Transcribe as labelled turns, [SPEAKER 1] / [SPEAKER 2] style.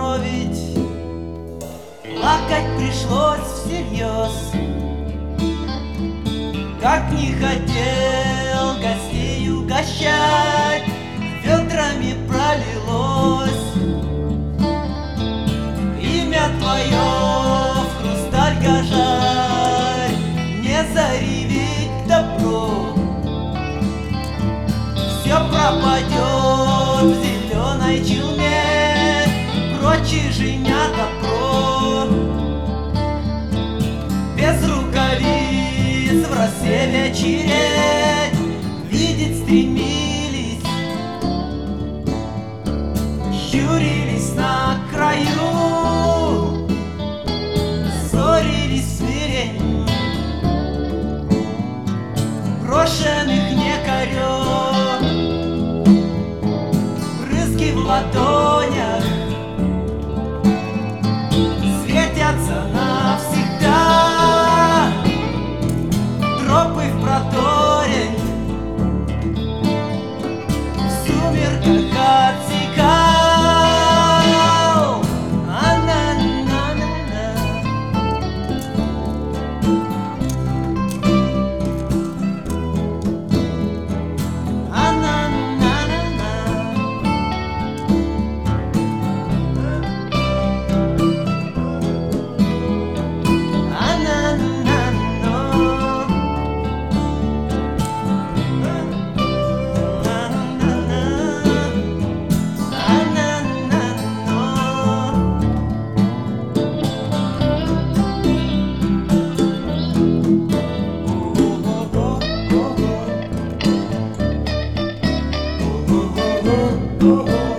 [SPEAKER 1] но ведь плакать пришлось всерьез. Как не хотел гостей угощать, ведрами пролилось имя твое в хрусталь гожаль. Не зареветь добро, все пропадет в зеленой челме, прочь и женя добро. Без рукавиц в росе вечереть видеть стремились, щурились на краю, ссорились свирень, брошенных не корёк, брызги в ладонях светятся навсегда, тропы в проторе в сумерках отсекал. А-на-на-на-на. Oh,